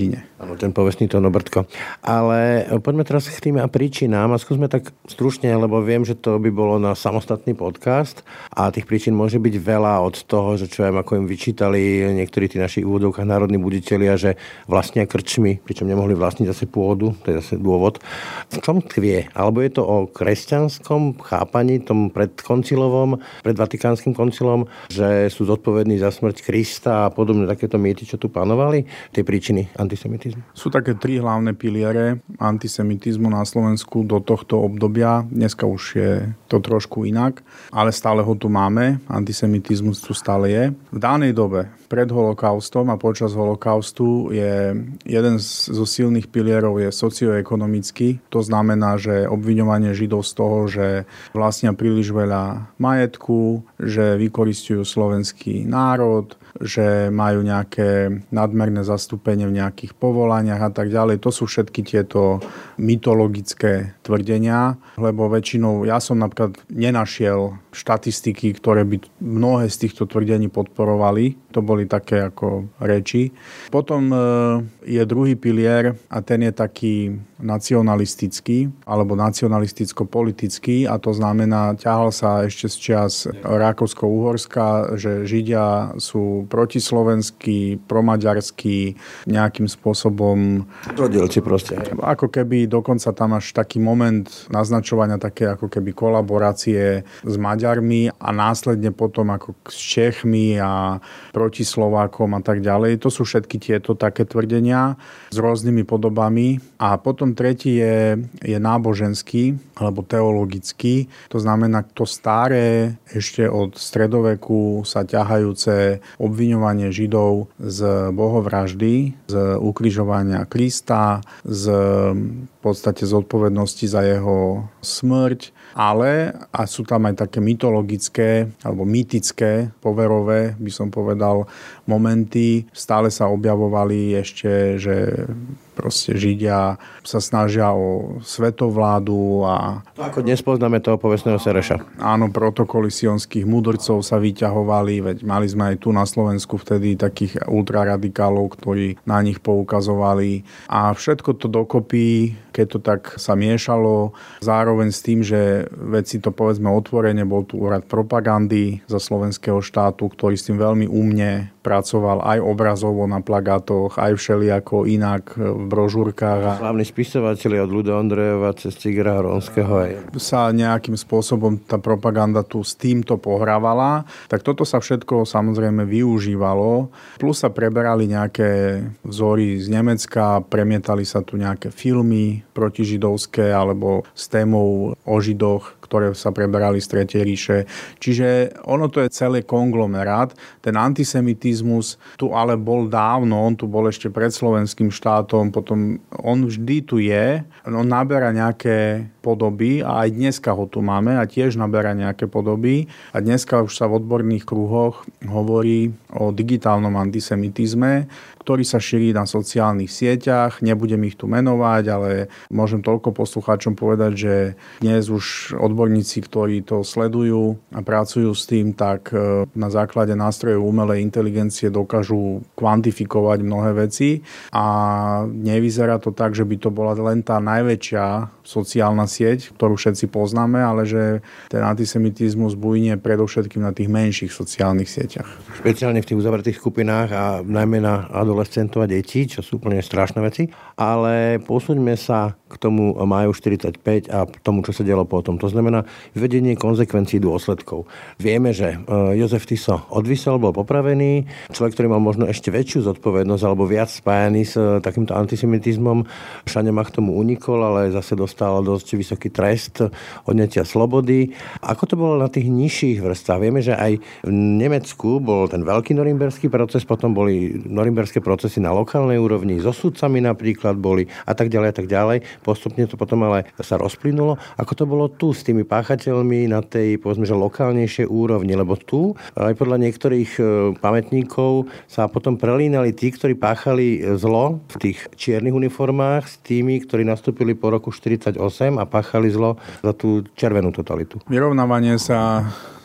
Áno, ten povestný Tono Brdko. Ale poďme teraz k tým príčinám a skúsme tak stručne, lebo viem, že to by bolo na samostatný podcast a tých príčin môže byť veľa od toho, že čo viem, ako im vyčítali niektorí tí naši úvodovkách národní buditelia, že vlastnia krčmy, pričom nemohli vlastniť zase pôdu, to je zase dôvod. V čom tkvie? Alebo je to o kresťanskom chápaní, tom predkoncilovom, pred Vatikánskym koncilom, že sú zodpovední za smrť Krista a podobné takéto mýty, čo tu panovali? Tie príčiny antisemitizmu?
Sú také tri hlavné piliere antisemitizmu na Slovensku do tohto obdobia. Dneska už je to trošku inak, ale stále ho tu máme. Antisemitizmus tu stále je. V danej dobe, pred holokaustom a počas holokaustu, je jeden zo silných pilierov je socioekonomický. To znamená, že obviňovanie Židov z toho, že vlastnia príliš veľa majetku, že vykoristujú slovenský národ, že majú nejaké nadmerné zastúpenie v nejakých povolaniach a tak ďalej. To sú všetky tieto mytologické tvrdenia, lebo väčšinou ja som napríklad nenašiel štatistiky, ktoré by mnohé z týchto tvrdení podporovali. To boli také ako reči. Potom je druhý pilier a ten je taký nacionalistický alebo nacionalisticko-politický a to znamená, ťahal sa ešte z čias Rakúsko-Uhorska, že Židia sú protislovenskí, promaďarskí, nejakým spôsobom
Rodielci proste.
Ako keby dokonca tam až taký moment naznačovania také ako keby kolaborácie s Maďarmi a následne potom ako s Čechmi a proti Slovákom a tak ďalej. To sú všetky tieto také tvrdenia s rôznymi podobami. A potom tretí je, je náboženský alebo teologický. To znamená to staré, ešte od stredoveku sa ťahajúce obviňovanie Židov z bohovraždy, z ukrižovania Krista, z v podstate zodpovednosti za jeho smrť, ale a sú tam aj také mytologické alebo mýtické, poverové, by som povedal, momenty. Stále sa objavovali ešte, že proste Židia sa snažia o svetovládu a...
Ako dnes poznáme toho povestného Sereša.
Áno, protokoly sionských mudrcov sa vyťahovali, veď mali sme aj tu na Slovensku vtedy takých ultraradikálov, ktorí na nich poukazovali. A všetko to dokopy, keď to tak sa miešalo, zároveň s tým, že veci to povedzme otvorene, bol tu úrad propagandy za slovenského štátu, ktorý s tým veľmi umne pracoval aj obrazovo na plagátoch, aj všelijako inak v brožúrkach.
Hlavní spisovatelia od Ľuda Ondrejova cez Cigera Hronského aj.
Sa nejakým spôsobom tá propaganda tu s týmto pohrávala, tak toto sa všetko samozrejme využívalo. Plus sa preberali nejaké vzory z Nemecka, premietali sa tu nejaké filmy protižidovské alebo s témou o Židoch, ktoré sa preberali z Tretej ríše. Čiže ono to je celý konglomerát. Ten antisemitizmus tu ale bol dávno, on tu bol ešte pred slovenským štátom, potom on vždy tu je, on naberá nejaké podoby a aj dneska ho tu máme a tiež naberá nejaké podoby. A dneska už sa v odborných kruhoch hovorí o digitálnom antisemitizme, ktorý sa šíri na sociálnych sieťach. Nebudem ich tu menovať, ale môžem toľko poslucháčom povedať, že dnes už odborníci, ktorí to sledujú a pracujú s tým, tak na základe nástrojov umelej inteligencie dokážu kvantifikovať mnohé veci a nevyzerá to tak, že by to bola len tá najväčšia sociálna sieť, ktorú všetci poznáme, ale že ten antisemitizmus bujne predovšetkým na tých menších sociálnych sieťach.
Špeciálne v tých uzavretých skupinách a najmä na adolescentov a detí, čo sú úplne strašné veci. Ale posúďme sa k tomu máju štyridsaťpäť a tomu, čo sa dialo potom. To znamená vedenie konzekvencií dôsledkov. Vieme, že Jozef Tiso odvisel, bol popravený. Človek, ktorý mal možno ešte väčšiu zodpovednosť alebo viac spájaný s takýmto antisemitizmom, všade ma k tomu unikol, ale zase dostal dosť vysoký trest odňatia slobody. Ako to bolo na tých nižších vrstvách? Vieme, že aj v Nemecku bol ten veľký norimberský proces, potom boli norimberské procesy na lokálnej úrovni, so sudcami napríklad boli a tak ďalej a tak ďalej. Postupne to potom ale sa rozplynulo. Ako to bolo tu s tými páchateľmi na tej, povedzme, že lokálnejšej úrovni? Lebo tu, aj podľa niektorých pamätníkov, sa potom prelínali tí, ktorí páchali zlo v tých čiernych uniformách s tými, ktorí nastúpili po roku štyridsaťosem a páchali zlo za tú červenú totalitu.
Vyrovnávanie sa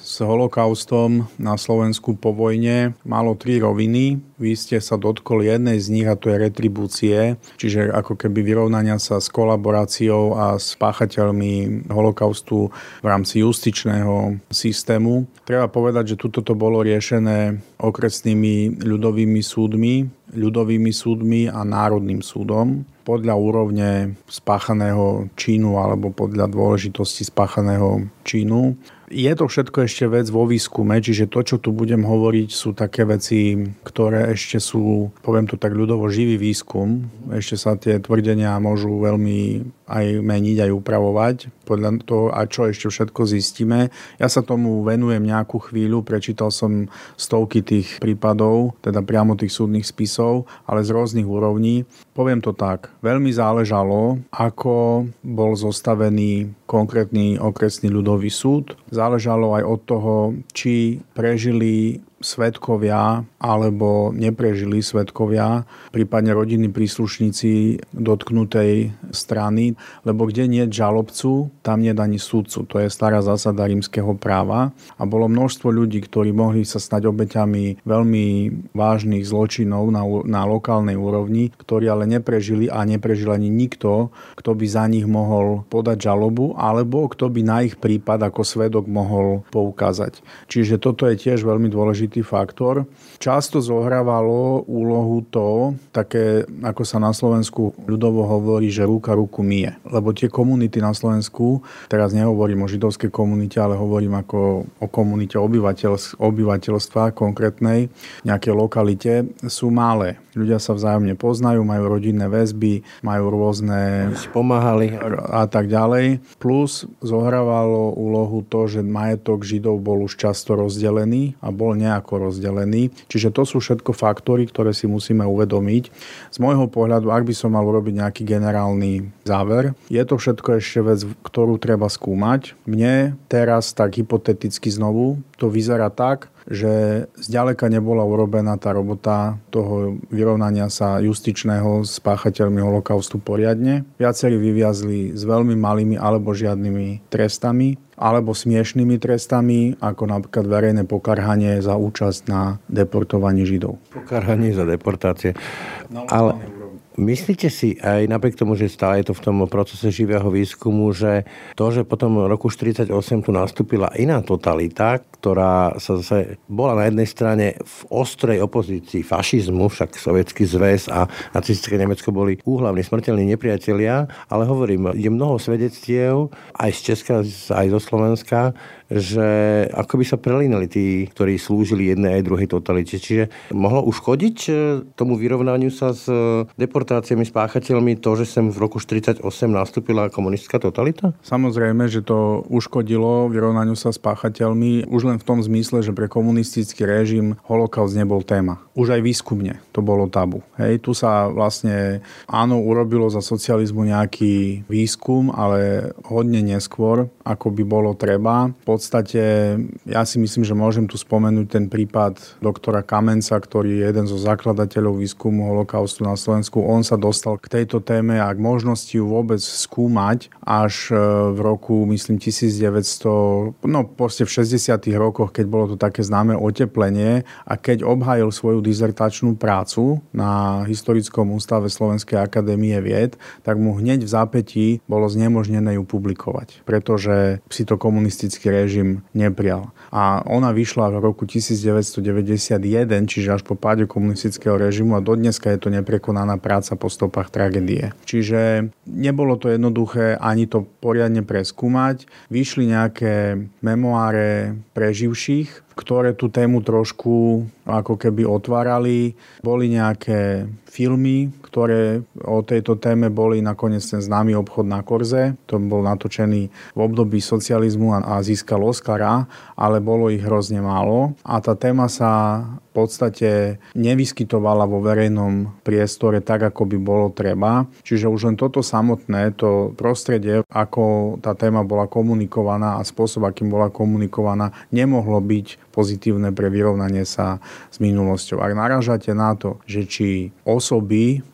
s holokaustom na Slovensku po vojne malo tri roviny. Vy ste sa dotkli jednej z nich a to je retribúcie, čiže ako keby vyrovnania sa s kolaboráciou a s páchateľmi holokaustu v rámci justičného systému. Treba povedať, že tuto to bolo riešené okresnými ľudovými súdmi, ľudovými súdmi a národným súdom podľa úrovne spáchaného činu alebo podľa dôležitosti spáchaného činu. Je to všetko ešte vec vo výskume, čiže to, čo tu budem hovoriť, sú také veci, ktoré ešte sú, poviem to tak ľudovo, živý výskum. Ešte sa tie tvrdenia môžu veľmi aj meniť, aj upravovať podľa toho, a čo ešte všetko zistíme. Ja sa tomu venujem nejakú chvíľu, prečítal som stovky tých prípadov, teda priamo tých súdnych spisov, ale z rôznych úrovní. Poviem to tak, veľmi záležalo, ako bol zostavený konkrétny okresný ľudový súd. Záležalo aj od toho, či prežili svedkovia alebo neprežili svedkovia, prípadne rodinní príslušníci dotknutej strany, lebo kde nie je žalobcu, tam nie je ani súdcu. To je stará zásada rímskeho práva. A bolo množstvo ľudí, ktorí mohli sa stať obeťami veľmi vážnych zločinov na, na lokálnej úrovni, ktorí ale neprežili a neprežil ani nikto, kto by za nich mohol podať žalobu, alebo kto by na ich prípad ako svedok mohol poukázať. Čiže toto je tiež veľmi dôležité faktor. Často zohrávalo úlohu to, také ako sa na Slovensku ľudovo hovorí, že ruka ruku myje. Lebo tie komunity na Slovensku, teraz nehovorím o židovskej komunite, ale hovorím ako o komunite obyvateľ, obyvateľstva konkrétnej, nejakej lokalite, sú malé. Ľudia sa vzájomne poznajú, majú rodinné väzby, majú rôzne...
Pomáhali.
A tak ďalej. Plus zohrávalo úlohu to, že majetok Židov bol už často rozdelený a bol nejako rozdelený. Čiže to sú všetko faktory, ktoré si musíme uvedomiť. Z môjho pohľadu, ak by som mal urobiť nejaký generálny záver, je to všetko ešte vec, ktorú treba skúmať. Mne teraz tak hypoteticky znovu to vyzerá tak, že zďaleka nebola urobená tá robota toho vyrovnania sa justičného s páchateľmi holokaustu poriadne. Viacerí vyviazli s veľmi malými alebo žiadnymi trestami, alebo smiešnými trestami, ako napríklad verejné pokarhanie za účasť na deportovaní Židov.
Pokarhanie za deportácie.
No,
ale myslíte si aj napriek tomu, že stále je to v tom procese živého výskumu, že to, že potom v roku štyridsaťosem tu nastúpila iná totalita, ktorá sa zase bola na jednej strane v ostrej opozícii fašizmu, však Sovietsky zväz a nacistické Nemecko boli úhlavní smrteľní nepriatelia, ale hovorím, je mnoho svedectiev aj z Česka, aj zo Slovenska, že ako by sa prelínali tí, ktorí slúžili jednej aj druhej totalite. Čiže mohlo uškodiť tomu vyrovnaniu sa s deportáciami, s páchateľmi to, že sem v roku štyridsaťosem nastúpila komunistická totalita?
Samozrejme, že to uškodilo vyrovnaniu sa s páchateľmi už len v tom zmysle, že pre komunistický režim holokaust nebol téma. Už aj výskumne to bolo tabu. Hej, tu sa vlastne áno, urobilo za socializmu nejaký výskum, ale hodne neskôr, ako by bolo treba. V podstate ja si myslím, že môžem tu spomenúť ten prípad doktora Kamenca, ktorý je jeden zo zakladateľov výskumu holokaustu na Slovensku. On sa dostal k tejto téme a k možnosti ju vôbec skúmať až v roku, myslím, devätnásťsto, no proste v šesťdesiatych rokoch, keď bolo to také známe oteplenie a keď obhájil svoju dizertačnú prácu na Historickom ústave Slovenskej akadémie vied, tak mu hneď v zápätí bolo znemožnené ju publikovať, pretože si to komunistický režim neprijal. A ona vyšla v roku devätnásťstodeväťdesiatjeden, čiže až po páde komunistického režimu a dodneska je to neprekonaná práca po stopách tragédie. Čiže nebolo to jednoduché ani to poriadne preskúmať. Vyšli nejaké memoáre preživších, ktoré tú tému trošku ako keby otvárali. Boli nejaké filmy, ktoré o tejto téme boli, nakoniec ten známy Obchod na Korze. To bol natočený v období socializmu a získal Oscara, ale bolo ich hrozne málo. A tá téma sa v podstate nevyskytovala vo verejnom priestore tak, ako by bolo treba. Čiže už len toto samotné, to prostredie, ako tá téma bola komunikovaná a spôsob, akým bola komunikovaná, nemohlo byť pozitívne pre vyrovnanie sa s minulosťou. Ak narážate na to, že či osoby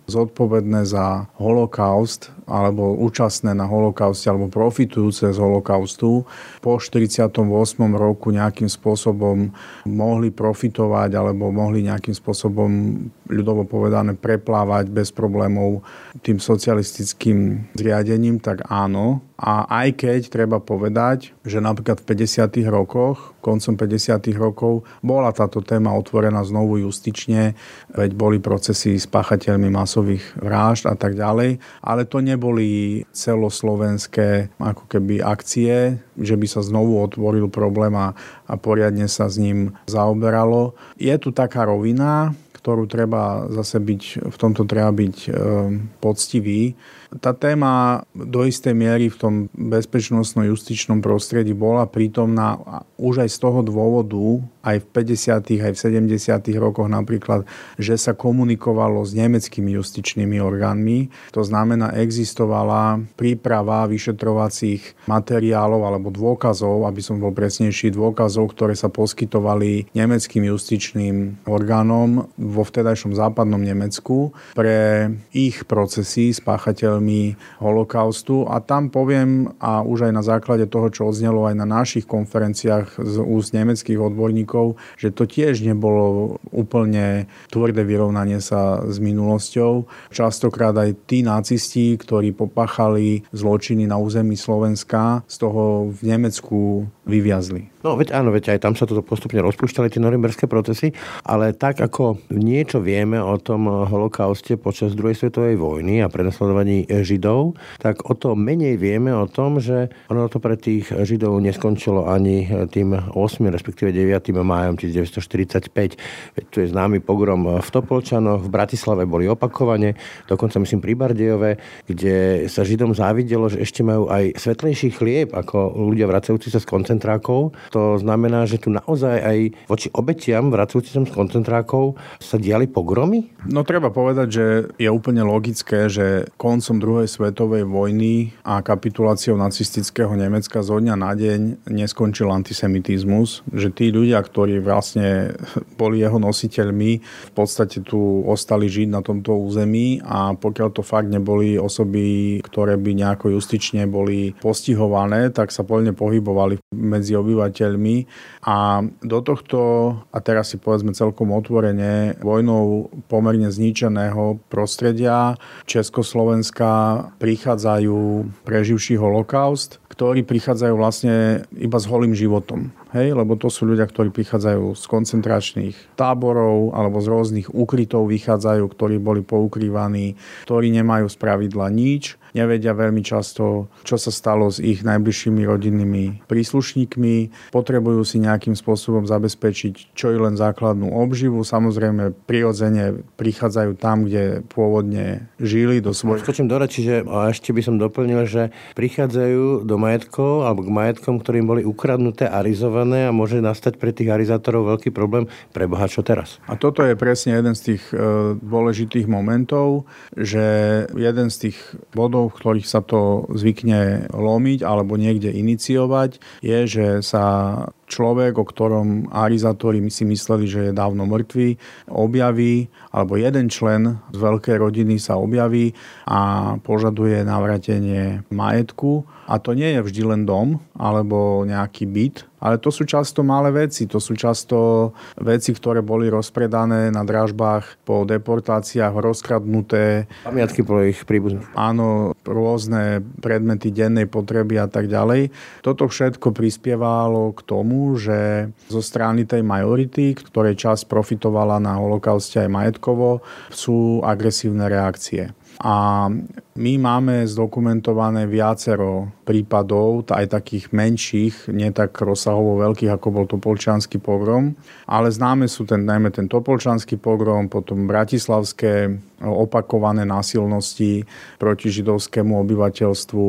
zodpovedné za holokaust alebo účastné na holokauste alebo profitujúce z holokaustu po štyridsiatom ôsmom roku nejakým spôsobom mohli profitovať alebo mohli nejakým spôsobom ľudovo povedané preplávať bez problémov tým socialistickým zriadením, tak áno. A aj keď treba povedať, že napríklad v päťdesiatych rokoch, koncom päťdesiatych rokov, bola táto téma otvorená znovu justične, veď boli procesy s páchateľmi masových vražd a tak ďalej, ale to neboli celoslovenské ako keby akcie, že by sa znovu otvoril problém a, a poriadne sa s ním zaoberalo. Je tu taká rovina, ktorú treba zase byť, v tomto treba byť e, poctivý. Tá téma do istej miery v tom bezpečnostno-justičnom prostredí bola prítomná už aj z toho dôvodu, aj v päťdesiatych, aj v sedemdesiatych rokoch napríklad, že sa komunikovalo s nemeckými justičnými orgánmi. To znamená, existovala príprava vyšetrovacích materiálov alebo dôkazov, aby som bol presnejší, dôkazov, ktoré sa poskytovali nemeckým justičným orgánom vo vtedajšom západnom Nemecku pre ich procesy s páchateľmi holokaustu. A tam poviem, a už aj na základe toho, čo odznelo aj na našich konferenciách z úst nemeckých odborníkov, že to tiež nebolo úplne tvrdé vyrovnanie sa s minulosťou. Častokrát aj tí nacisti, ktorí popáchali zločiny na území Slovenska, z toho v Nemecku vyviazli.
No veď áno, veď aj tam sa toto postupne rozpúšťali tie norimberské procesy, ale tak ako niečo vieme o tom holokauste počas druhej svetovej vojny a prenasledovaní Židov, tak o to menej vieme o tom, že ono to pre tých Židov neskončilo ani tým ôsmym respektíve deviatym májom devätnásťstoštyridsaťpäť. Veď tu je známy pogrom v Topolčanoch, v Bratislave boli opakovane, dokonca myslím pri Bardejove, kde sa Židom závidelo, že ešte majú aj svetlejší chlieb ako ľudia vracajúci sa z koncentrákov. To znamená, že tu naozaj aj voči obetiam vracajúcim z koncentrákov sa diali pogromy?
No treba povedať, že je úplne logické, že koncom druhej svetovej vojny a kapituláciou nacistického Nemecka zo dňa na deň neskončil antisemitizmus, že tí ľudia, ktorí vlastne boli jeho nositeľmi, v podstate tu ostali žiť na tomto území a pokiaľ to fakt neboli osoby, ktoré by nejako justične boli postihované, tak sa poľne pohybovali medzi obyvateľmi a do tohto, a teraz si povedzme celkom otvorene, vojnou pomerne zničeného prostredia Československa prichádzajú preživší holokaust, ktorí prichádzajú vlastne iba s holým životom. Hej, lebo to sú ľudia, ktorí prichádzajú z koncentračných táborov alebo z rôznych úkrytov vychádzajú, ktorí boli poukrývaní, ktorí nemajú spravidla nič, nevedia veľmi často, čo sa stalo s ich najbližšími rodinnými príslušníkmi, potrebujú si nejakým spôsobom zabezpečiť čo i len základnú obživu. Samozrejme, prirodzene prichádzajú tam, kde pôvodne žili do svojich...
Skočím do reči, že a ešte by som doplnil, že prichádzajú do majetkov alebo k majetkom, ktorým boli ukradnuté a rizované a môže nastať pre tých arizátorov veľký problém. Preboha, čo teraz?
A toto je presne jeden z tých e, dôležitých momentov, že jeden z tých bodov, v ktorých sa to zvykne lomiť alebo niekde iniciovať, je, že sa človek, o ktorom arizátori my si mysleli, že je dávno mŕtvý, objaví, alebo jeden člen z veľkej rodiny sa objaví a požaduje navrátenie majetku. A to nie je vždy len dom alebo nejaký byt, ale to sú často malé veci. To sú často veci, ktoré boli rozpredané na dražbách po deportáciách, rozkradnuté.
Pamiatky po ich príbuzných.
Áno, rôzne predmety dennej potreby a tak ďalej. Toto všetko prispievalo k tomu, že zo strany tej majority, ktorej časť profitovala na holokauste aj majetkovo, sú agresívne reakcie. A my máme zdokumentované viacero prípadov, aj takých menších, nie tak rozsahovo veľkých, ako bol Topolčiansky pogrom, ale známe sú ten, najmä ten Topolčiansky pogrom, potom bratislavské opakované násilnosti proti židovskému obyvateľstvu,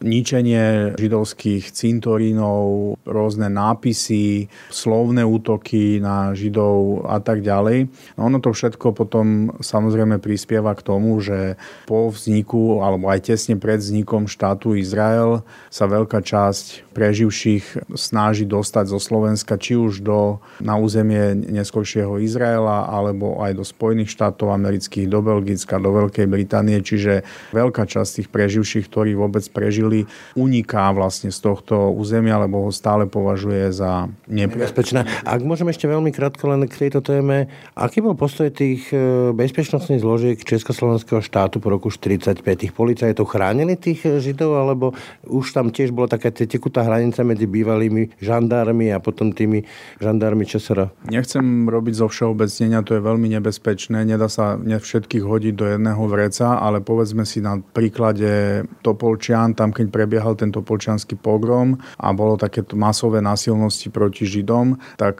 ničenie židovských cintorínov, rôzne nápisy, slovné útoky na židov a tak ďalej. No ono to všetko potom samozrejme prispieva k tomu, že po vzniku, alebo aj tesne pred vznikom štátu Izrael sa veľká časť preživších snaží dostať zo Slovenska či už do, na územie neskoršieho Izraela, alebo aj do Spojených štátov amerických, do Belgicka, do Veľkej Británie. Čiže veľká časť tých preživších, ktorí vôbec prežili, uniká vlastne z tohto územia, lebo ho stále považuje za nebezpečné.
Ak môžem ešte veľmi krátko len k tejto téme, aký bol postoj tých bezpečnostných zložiek Československého štátu po roku štyridsaťpäť? Tých policajtov chránili tých Židov, alebo už tam tiež bola taká tekutá hranica medzi bývalými žandármi a potom tými žandármi ČSR?
Nechcem robiť zo všeobecnenia, to je veľmi nebezpečné, nedá sa ne všetkých hodiť do jedného vreca, ale povedzme si na príklade Topolčian, tam keď prebiehal ten topolčiansky pogrom a bolo takéto masové násilnosti proti Židom, tak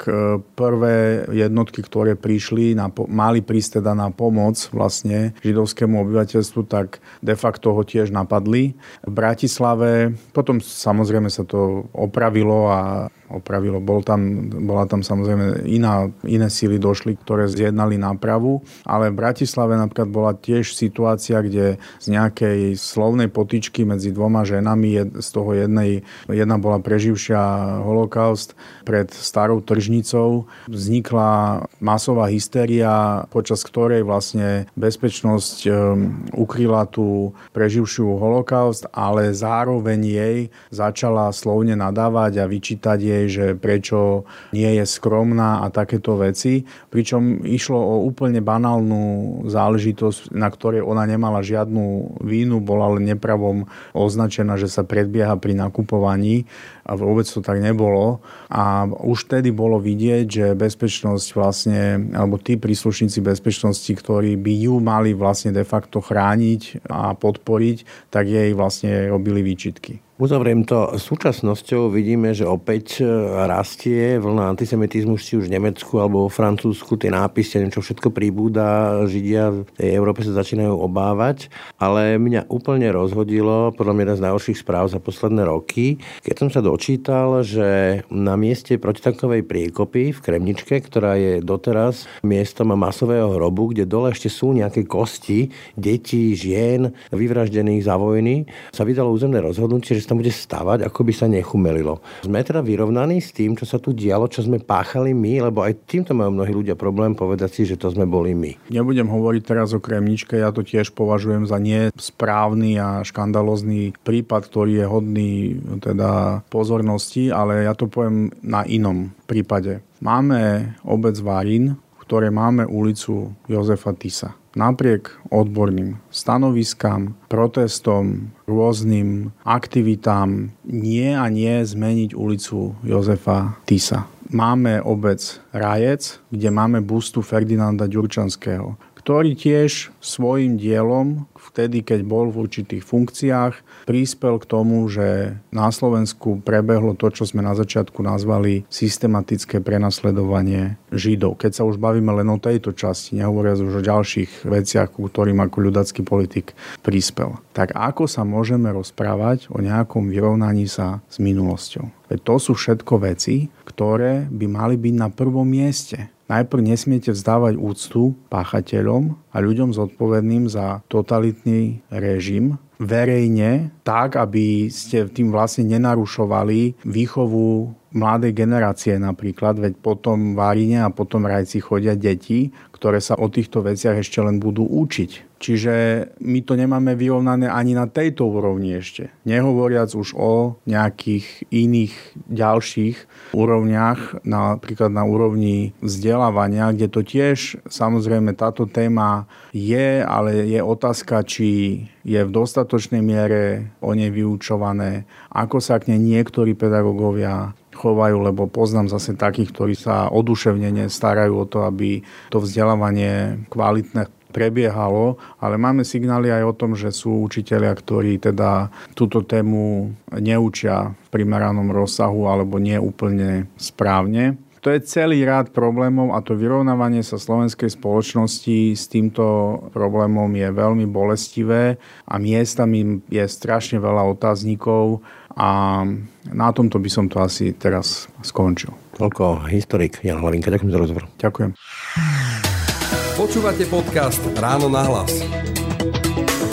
prvé jednotky, ktoré prišli, na, mali prísť teda na pomoc vlastne židovskému obyvateľstvu, tak de facto ho tiež napadli. V Bratislave, potom samozrejme sa to opravilo a opravilo. Bol tam, bola tam samozrejme iná, iné síly došli, ktoré zjednali nápravu, ale v Bratislave napríklad bola tiež situácia, kde z nejakej slovnej potyčky medzi dvoma ženami, z toho jednej, jedna bola preživšia holokaust pred starou tržnicou, vznikla masová hystéria, počas ktorej vlastne bezpečnosť um, ukryla tú preživšiu holokaust, ale zároveň jej začala slovne nadávať a vyčítať jej, že prečo nie je skromná a takéto veci. Pričom išlo o úplne banálnu záležitosť, na ktorej ona nemala žiadnu vínu, bola len nepravom označená, že sa predbieha pri nakupovaní a vôbec to tak nebolo. A už vtedy bolo vidieť, že bezpečnosť vlastne, alebo tí príslušníci bezpečnosti, ktorí by ju mali vlastne de facto chrániť a podporiť, tak jej vlastne robili výčitky.
Uzavriem to. Súčasnosťou vidíme, že opäť rastie vlna antisemitizmu, či už v Nemecku alebo vo Francúzsku. Tie nápisy, neviem čo všetko pribúda, Židia v tej Európe sa začínajú obávať. Ale mňa úplne rozhodilo, podľa mňa jedna z najhorších správ za posledné roky, keď som sa dočítal, že na mieste protitankovej priekopy v Kremničke, ktorá je doteraz miestom masového hrobu, kde dole ešte sú nejaké kosti detí, žien, vyvraždených za vojny, sa vydalo územné rozhodnutie, že tam bude stavať, ako by sa nechumelilo. Sme teda vyrovnaní s tým, čo sa tu dialo, čo sme páchali my, lebo aj týmto majú mnohí ľudia problém povedať si, že to sme boli my.
Nebudem hovoriť teraz o Kremničke, ja to tiež považujem za nesprávny a škandalózny prípad, ktorý je hodný teda pozornosti, ale ja to poviem na inom prípade. Máme obec Várin, v ktorej máme ulicu Jozefa Tisa. Napriek odborným stanoviskám, protestom, rôznym aktivitám nie a nie zmeniť ulicu Jozefa Tisa. Máme obec Rajec, kde máme bustu Ferdinanda Ďurčanského, ktorý tiež svojím dielom, vtedy, keď bol v určitých funkciách, prispel k tomu, že na Slovensku prebehlo to, čo sme na začiatku nazvali systematické prenasledovanie Židov. Keď sa už bavíme len o tejto časti, nehovoriac už o ďalších veciach, ku ktorým ako ľudácky politik prispel. Tak ako sa môžeme rozprávať o nejakom vyrovnaní sa s minulosťou? Veď to sú všetko veci, ktoré by mali byť na prvom mieste. Najprv nesmiete vzdávať úctu páchateľom a ľuďom zodpovedným za totalitný režim verejne, tak, aby ste tým vlastne nenarušovali výchovu mladej generácie napríklad, veď potom v Várine a potom v Rajci chodia deti, ktoré sa o týchto veciach ešte len budú učiť. Čiže my to nemáme vyrovnané ani na tejto úrovni ešte. Nehovoriac už o nejakých iných ďalších úrovniach, napríklad na úrovni vzdelávania, kde to tiež samozrejme táto téma je, ale je otázka, či je v dostatočnej miere o nej vyučované, ako sa k nej niektorí pedagógovia chovajú, lebo poznám zase takých, ktorí sa oduševnene starajú o to, aby to vzdelávanie kvalitné prebiehalo, ale máme signály aj o tom, že sú učitelia, ktorí teda túto tému neučia v primeranom rozsahu alebo nie úplne správne. To je celý rád problémov a to vyrovnávanie sa slovenskej spoločnosti s týmto problémom je veľmi bolestivé a miestami je strašne veľa otáznikov a na tomto by som to asi teraz skončil.
Toľko historik Jan Hlavinka. Ďakujem za rozhovor.
Ďakujem.
Počúvate podcast Ráno na hlas.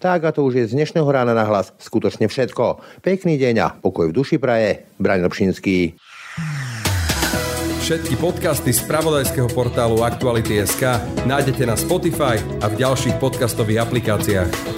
Tak a to už je z dnešného rána na hlas skutočne všetko. Pekný deň a pokoj v duši praje. Braň Robšinský.
Všetky podcasty z spravodajského portálu Aktuality bodka es ká nájdete na Spotify a v ďalších podcastových aplikáciách.